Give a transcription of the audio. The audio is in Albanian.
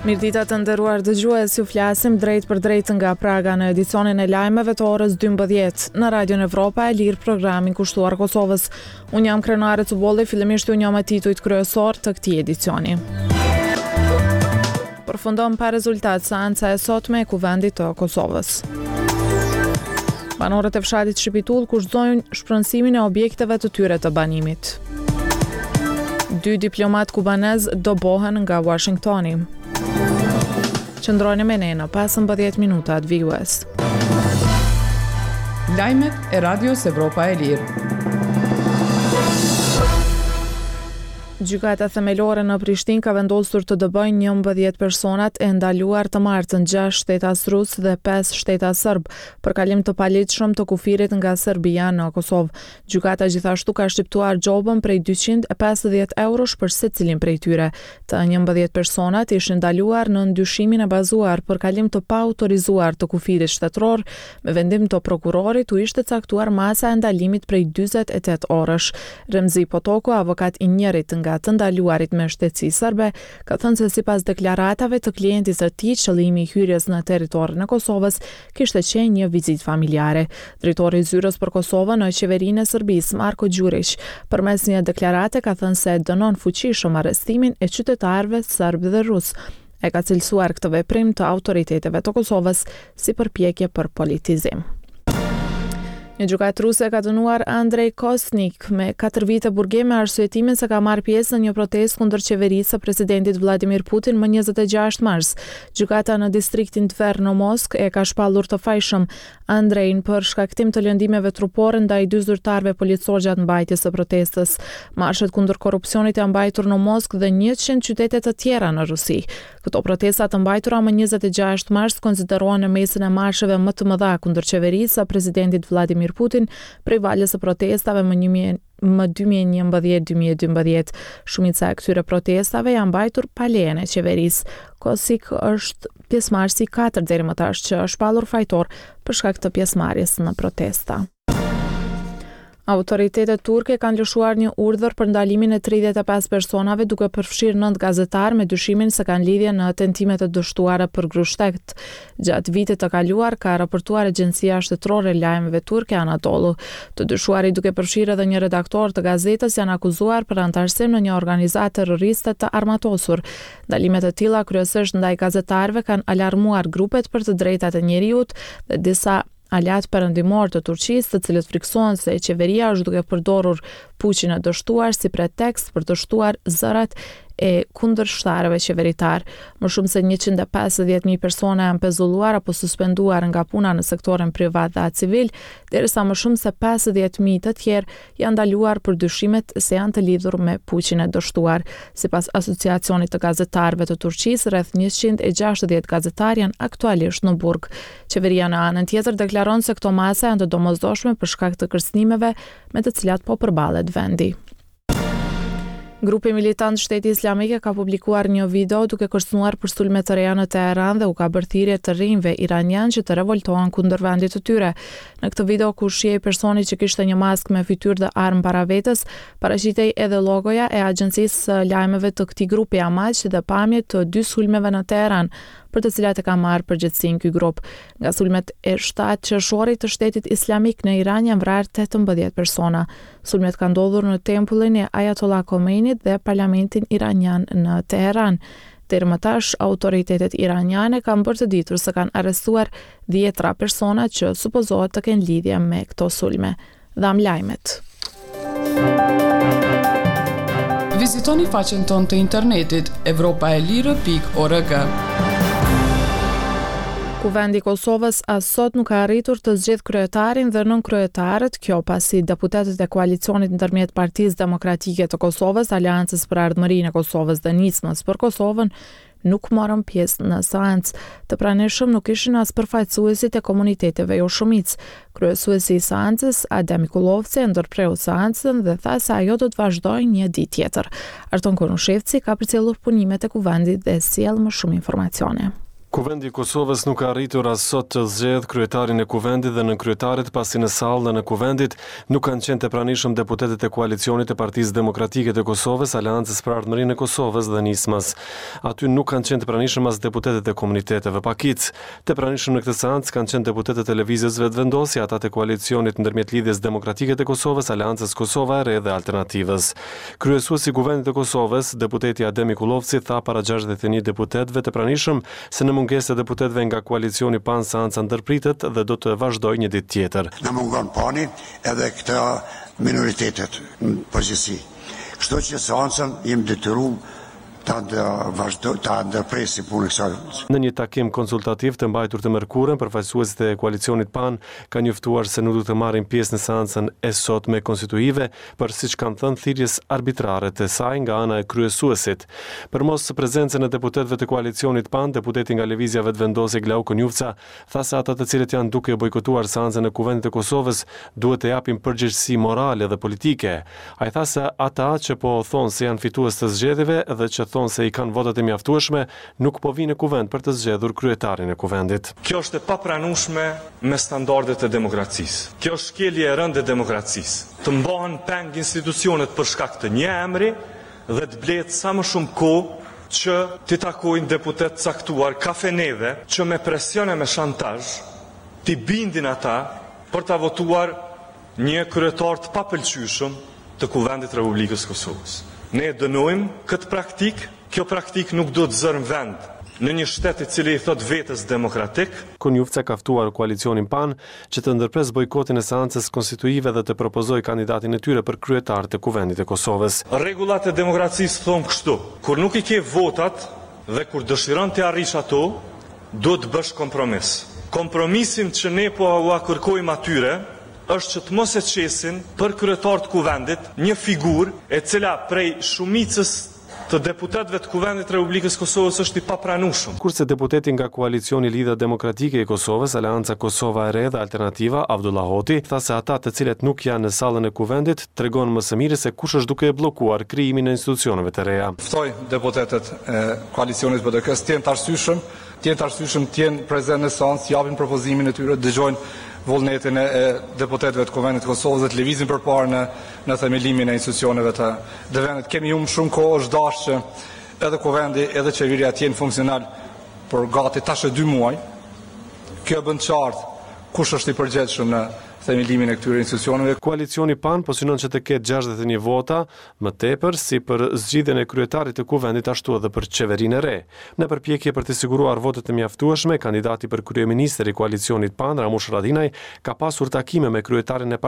Mirdita të nderuar dëgjues, ju flasim drejt për drejt nga Praga në edicionin e lajmeve të orës 12 në Radion Evropa e Lirë, programin kushtuar Kosovës. Unë jam krenare Cubolli, fillimisht unë jam titujt kryesor të këtij edicioni. Përfundon pa rezultat seanca e sotme e Kuvendit të Kosovës. Banorët e fshatit Shqipitull kushtojnë shpronësimin e objekteve të tyre të banimit. 2 diplomat kubanez dobohen nga Washingtoni. Qëndroni me ne në 15 minutat VUS. Lajmet e Radios Evropa e Lirë. Gjykata themelore në Prishtinë ka vendosur të dëbojnë 11 personat e ndaluar të martën 6 shtetas rus dhe 5 shtetas serb për kalim të paligjshëm të kufirit nga Serbia në Kosovë. Gjykata gjithashtu ka shqiptuar gjobën prej 250 eurosh për secilin prej tyre. Të 11 personat ishin ndaluar në ndyshimin e bazuar për kalim të paautorizuar të kufirit shtetëror, me vendim të prokurorit u ishte caktuar masa e ndalimit prej 48 orësh. Remzi Potoko, avokat i njerit nga të ndaluarit me shtetësi serbe, ka thënë se sipas deklaratave të klientit të tij, qëllimi i hyrjes në territorin e Kosovës kishte qenë një vizitë familjare. Drejtori i zyrës për Kosovën në qeverinë e Serbisë, Marko Gjurić, përmes një deklarate ka thënë se dënon fuqishëm arrestimin e qytetarëve serb dhe rus. E ka cilësuar këtë veprim të autoriteteve të Kosovës si përpjekje për politizim. Një gjykatë ruse ka dënuar Andrej Kosnik me 4 vite burgim me arsyetimin se ka marrë pjesë në një protestë kundër qeverisë së presidentit Vladimir Putin më 26 mars. Gjykata në distriktin Tver në Moskë e ka shpallur të fajshëm Andrejn për shkaktim të lëndimeve trupore ndaj 2 zyrtarëve policor gjatë mbajtjes së protestës. Marshet kundër korrupsionit janë mbajtur në Moskë dhe 100 qytete të tjera në Rusi. Këto protesta të mbajtura më 26 mars konsiderohen në mesin e marsheve më të mëdha kundër qeverisë së presidentit Vladimir Putin prej valjes së protestave më 2011-2012. Shumica e këtyre protestave janë mbajtur pa lejen e qeverisë. Kosik është pjesëmarrësi 4 deri më tash që është shpallur fajtor për shkak të pjesëmarrjes në protesta. Autoritetet turke kanë lëshuar një urdhër për ndalimin e 35 personave duke përfshirë 9 gazetarë me dyshimin se kanë lidhje në tentimet e dështuara për grushtekt. Gjatë vitit të kaluar ka raportuar Agjencia Shtetërore e Lajmeve turke Anadolu. Të dyshuarit duke përfshirë edhe një redaktor të gazetës janë akuzuar për antarësim në një organizatë terroriste të armatosur. Ndalimet e tilla kryesisht ndaj gazetarëve kanë alarmuar grupet për të drejtat e njeriut dhe disa alat perëndimor të Turqisë, të cilët friksohen se qeveria është duke përdorur fuqinë e dështuar si pretekst për të shtuar zërat e kundërshtarëve qeveritar. Më shumë se 150.000 persona janë pezulluar apo suspenduar nga puna në sektorin privat dhe civil, derisa më shumë se 50.000 të tjerë janë ndaluar për dyshimet se janë të lidhur me fuqinë e dështuar. Sipas Asociacionit të Gazetarëve të Turqisë, rreth 160 gazetarë janë aktualisht në burg. Qeveria në anën tjetër deklaron se këto masa janë të domosdoshme për shkak të kërcënimeve me të cilat po përballet vendi. Grupi militant Shteti Islamik ka publikuar një video duke kërcënuar për sulme të reja në Teheran dhe u ka bërë thirrje të rinjve iranian që të revoltohen kundër vendit të tyre. Në këtë video ku shihej personi që kishte një maskë me fytyrë dhe armë para vetes, paraqitej edhe logoja e agjencisë së lajmeve të këtij grupi Amaq dhe pamje të 2 sulmeve në Teheran, për të cilat e ka marrë përgjegjësinë ky grup. Nga sulmet e 7 qershorit të Shtetit Islamik në Iran janë vrarë 18 persona. Sulmet kanë ndodhur në tempullin e Ayatollah Khomeinit dhe parlamentin iranian në Teheran. Deri më tash, autoritetet iraniane kanë bërë të ditur se kanë arrestuar 10 persona që supozohet të kenë lidhje me këto sulme. Dham lajmet. Vizitoni faqen tonë të internetit evropaelire.org. Kuvendi i Kosovës as sot nuk ka arritur të zgjedhë kryetarin dhe nënkryetarët, kjo pasi deputetët e koalicionit ndërmjet Partisë Demokratike të Kosovës, Aleancës për Ardhmërinë e Kosovës dhe Nismës për Kosovën nuk morën pjesë në seancë. Të pranishëm nuk ishin as përfaqësuesit e komuniteteve jo shumicë. Kryesuesi i seancës, Adem Kullovci, ndërpreu seancën dhe tha se ajo do të vazhdojë një ditë tjetër. Arton Konushevci ka përcjellur punimet e kuvendit dhe sjell më shumë informacione. Kuvendi i Kosovës nuk ka arritur as sot të zgjedh kryetarin e kuvendit dhe nënkryetaret, pasi në sallë dhe në kuvendit nuk kanë qenë të pranishëm deputetët e koalicionit të Partisë Demokratike të Kosovës, Aleancës për Ardhmërinë e Kosovës dhe Nismës. Aty nuk kanë qenë të pranishëm as deputetët e komuniteteve pakic. Të pranishëm në këtë seancë kanë qenë deputetët e Lëvizjes Vetëvendosje, ata të koalicionit ndërmjet Lidhjes Demokratike të Kosovës, Aleancës Kosova e Re dhe Alternativës. Kryesuesi i Kuvendit të Kosovës, deputeti Ademi Kullovci, tha para 61 deputetëve të pranishëm se në mungesë e deputetëve nga koalicioni PAN seanca ndërpritet dhe do të vazhdojë një ditë tjetër. Në mungon PAN-i edhe këta minoritetet në përgjithësi. Kështu që seancën jemi detyruar ta ndërpresim punën e kësaj. Në një takim konsultativ të mbajtur të mërkurën, përfaqësuesit e koalicionit PAN kanë njoftuar se nuk do të marrin pjesë në seancën e sotme konstituive për, siç kanë thënë, thirrjes arbitrare të saj nga ana e kryesuesit. Për mos prezencën e deputetëve të koalicionit PAN, deputeti nga Lëvizja Vetëvendosje Glauko Njufca tha se ata të cilët janë duke bojkotuar seancën e Kuvendit të Kosovës duhet të japin përgjegjësi morale dhe politike. Ai tha se ata që po thonë se janë fitues të zgjedhjeve dhe që thonë se i kanë votat e mjaftueshme, nuk po vinë në kuvend për të zgjedhur kryetarin e kuvendit. Kjo është e papranueshme me standardet e demokracisë. Kjo është shkelje e rëndë e demokracisë. Të mbahen peng institucionet për shkak të një emri dhe të bletë sa më shumë kohë që t'i takojnë deputet caktuar kafeneve që me presion e me shantazh t'i bindin ata për t'a votuar një kryetar të papëlqyeshëm të Kuvendit Republikës Kosovës. Ne dënojmë këtë praktik, kjo praktik nuk do të zërë vend në një shtet i cili i thot vetes demokratik. Njufca ka ftuar koalicionin PAN që të ndërpres bojkotin e seancës konstituive dhe të propozoj kandidatin e tyre për kryetar të Kuvendit e Kosovës. Rregullat e demokracisë thonë kështu: kur nuk i ke votat dhe kur dëshiron të arrish ato, do të bësh kompromis. Kompromisin që ne po ua kërkojmë atyre është që të mos e qesin për kryetar të kuvendit një figurë e cila prej shumicës të deputetëve të Kuvendit Republikës Kosovës është i papranueshëm. Kurse deputeti nga koalicioni Lidhja Demokratike e Kosovës, Aleanca Kosova e Re dhe Alternativa, Abdullah Hoti, tha se ata të cilët nuk janë në sallën e kuvendit tregon më së miri se kush është duke bllokuar krijimin e institucioneve të reja. Ftoj deputetët e koalicionit BDK-s të jenë të arsyeshëm, të jenë prezent në seancë, japin propozimin e tyre, dëgjojnë vullnetin e deputetëve të Kuvendit të Kosovës dhe të lëvizin përpara në themelimin e institucioneve të vendit. Kemi shumë kohë, është dashur që edhe Kuvendi edhe qeveria të jenë funksional për gati tash 2 muaj. Kjo bën qartë kush është i përgjegjshëm në themelimin e këtyre institucioneve. Koalicioni PAN po synon që të ketë 61 vota më tepër si për zgjidhjen e kryetarit të kuvendit ashtu edhe për qeverinë e re. Në përpjekje për të siguruar votet e mjaftueshme, kandidati për kryeministër i koalicionit PAN, Ramush Haradinaj, ka pasur takime me kryetarin e